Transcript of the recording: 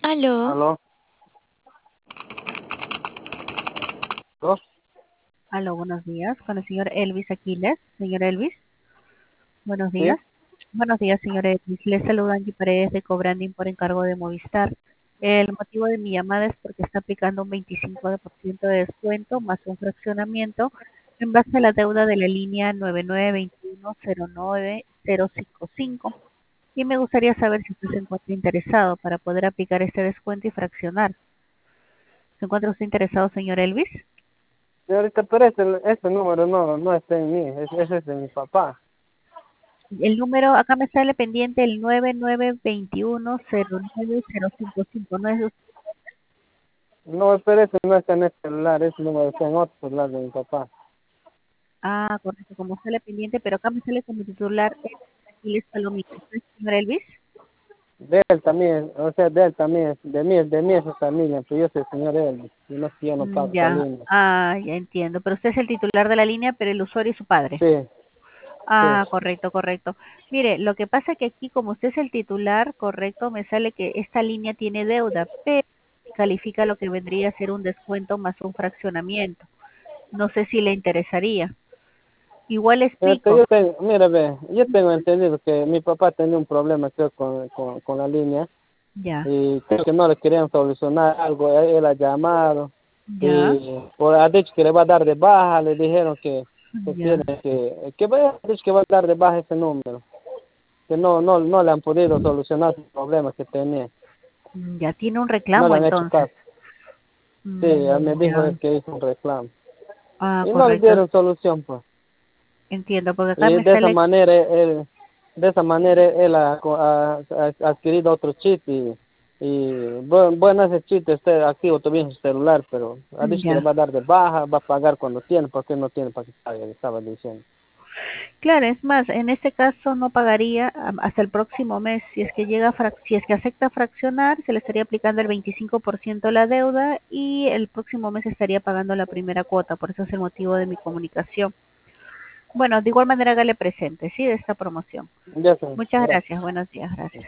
Aló, ¿Aló? ¿Aló? Aló, buenos días. Con el señor Elvis Aquiles. Señor Elvis, buenos ¿Sí? días. Buenos días, señor Elvis. Le saluda Angie Paredes de Cobranding por encargo de Movistar. El motivo de mi llamada es porque está aplicando un 25% de descuento más un fraccionamiento en base a la deuda de la línea 9921090055. Y me gustaría saber si usted se encuentra interesado para poder aplicar este descuento y fraccionar. ¿Se encuentra usted interesado, señor Elvis? Señorita, pero este número no está en mí, ese es de mi papá. El número, acá me sale pendiente el 9921090055. ¿No es usted? No, pero ese no está en este celular, ese número está en otro celular de mi papá. Ah, correcto, como sale pendiente, pero acá me sale como titular Aquiles Palomino. ¿Usted es señor Elvis? De él también, o sea, de él también, de mí es esa línea, pero yo soy el señor Elvis, y no, yo no pago esa Ya, línea. ya entiendo. Pero usted es el titular de la línea, pero el usuario es su padre. Sí, sí. Ah, correcto, correcto. Mire, lo que pasa que aquí, como usted es el titular, correcto, me sale que esta línea tiene deuda, pero califica lo que vendría a ser un descuento más un fraccionamiento. No sé si le interesaría. Igual le Señorita, explico. mira, ve, yo tengo entendido que mi papá tenía un problema, creo, con la línea, Ya, y creo que no le querían solucionar algo, él ha llamado, ya, y ha dicho que le va a dar de baja, le dijeron que tiene ya, que vaya, ha dicho que va a dar de baja ese número, que no le han podido solucionar sus problemas que tenía, ya tiene un no le reclamo han hecho entonces. caso. Sí, él me dijo Ya, él que hizo un reclamo, ah, y no le correcto, dieron solución, pues. entiendo, porque acá Y me de esa sale, manera él ha adquirido otro chip bueno, ese chip está activo todavía en su celular, pero ha dicho que le ya. va a dar de baja, va a pagar cuando tiene, porque no tiene para que pague, le estaba diciendo. Claro, es más, en este caso no pagaría hasta el próximo mes. Si es que si es que acepta fraccionar, se le estaría aplicando el 25% la deuda y el próximo mes estaría pagando la primera cuota. Por eso es el motivo de mi comunicación. Bueno, de igual manera hágale presente, ¿sí? De esta promoción. Ya sé, Muchas gracias. gracias. Buenos días. Gracias.